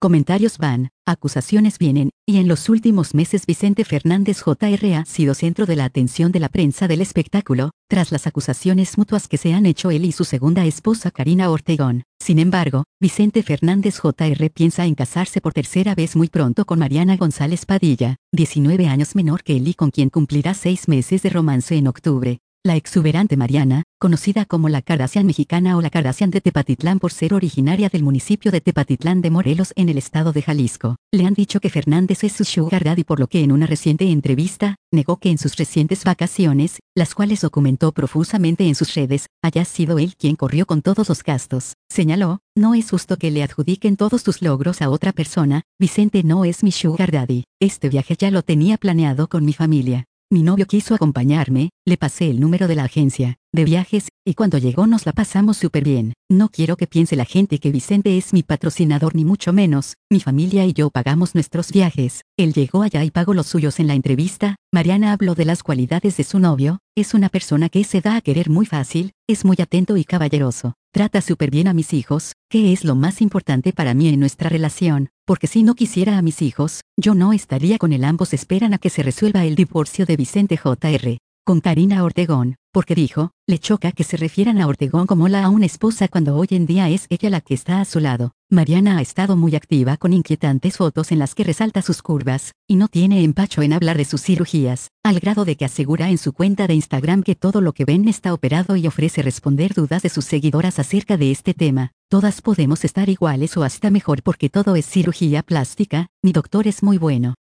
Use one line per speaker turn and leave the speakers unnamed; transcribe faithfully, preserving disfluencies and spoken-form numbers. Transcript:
Comentarios van, acusaciones vienen, y en los últimos meses Vicente Fernández J R ha sido centro de la atención de la prensa del espectáculo, tras las acusaciones mutuas que se han hecho él y su segunda esposa Karina Ortegón. Sin embargo, Vicente Fernández J R piensa en casarse por tercera vez muy pronto con Mariana González Padilla, diecinueve años menor que él y con quien cumplirá seis meses de romance en octubre. La exuberante Mariana, conocida como la Kardashian mexicana o la Kardashian de Tepatitlán por ser originaria del municipio de Tepatitlán de Morelos en el estado de Jalisco, le han dicho que Fernández es su sugar daddy, por lo que en una reciente entrevista, negó que en sus recientes vacaciones, las cuales documentó profusamente en sus redes, haya sido él quien corrió con todos los gastos. Señaló, no es justo que le adjudiquen todos tus logros a otra persona, Vicente no es mi sugar daddy, este viaje ya lo tenía planeado con mi familia. Mi novio quiso acompañarme, le pasé el número de la agencia de viajes, y cuando llegó nos la pasamos súper bien. No quiero que piense la gente que Vicente es mi patrocinador ni mucho menos, mi familia y yo pagamos nuestros viajes, él llegó allá y pagó los suyos. En la entrevista, Mariana habló de las cualidades de su novio, es una persona que se da a querer muy fácil, es muy atento y caballeroso, trata súper bien a mis hijos, que es lo más importante para mí en nuestra relación, porque si no quisiera a mis hijos, yo no estaría con él. Ambos esperan a que se resuelva el divorcio de Vicente J R con Karina Ortegón, porque dijo, le choca que se refieran a Ortegón como la a una esposa cuando hoy en día es ella la que está a su lado. Mariana ha estado muy activa con inquietantes fotos en las que resalta sus curvas, y no tiene empacho en hablar de sus cirugías, al grado de que asegura en su cuenta de Instagram que todo lo que ven está operado y ofrece responder dudas de sus seguidoras acerca de este tema. Todas podemos estar iguales o hasta mejor porque todo es cirugía plástica, mi doctor es muy bueno.